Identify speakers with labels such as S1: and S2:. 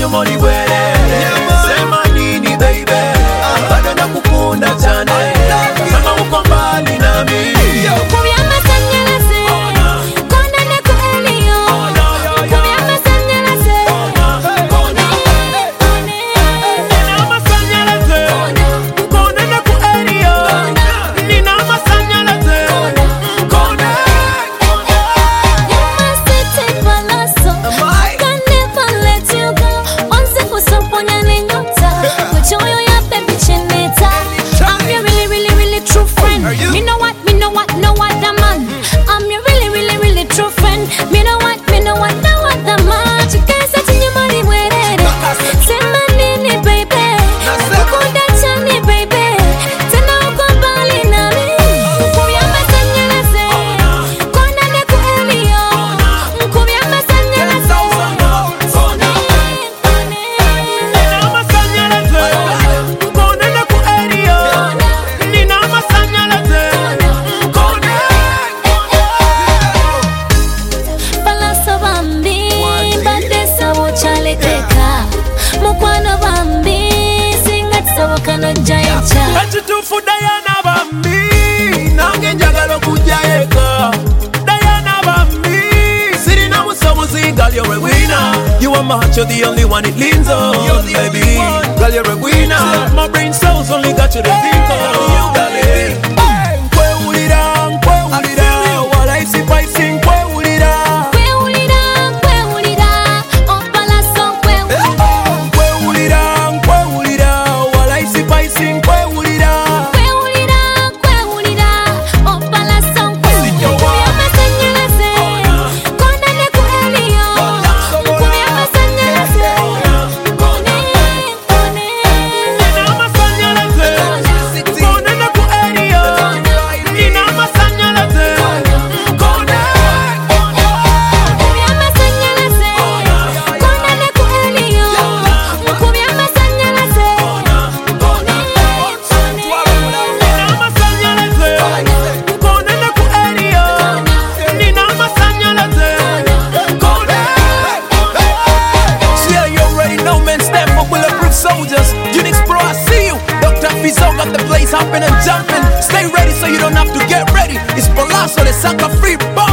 S1: moli bwele. Sema nini baby, bado nakukunda cyane. Kama uko mbali nami Kachitufu Diana Bambi nange njagala okujayeka. Diana Bambi sirina musomuzi, girl you're a winner. You are my heart, you're the only one it leans on. Baby, girl you're a winner. My brain cells only got you to think of. You got it. Kwe ulira, while I sip I sing. Kwe ulira,
S2: opala song.
S1: kwe ulira, while I sip I sing. Soldiers, Unix Pro, I see you. Dr. Fizo got the place hopping and jumping. Stay ready so you don't have to get ready. It's Palazzo, the Saka free bar.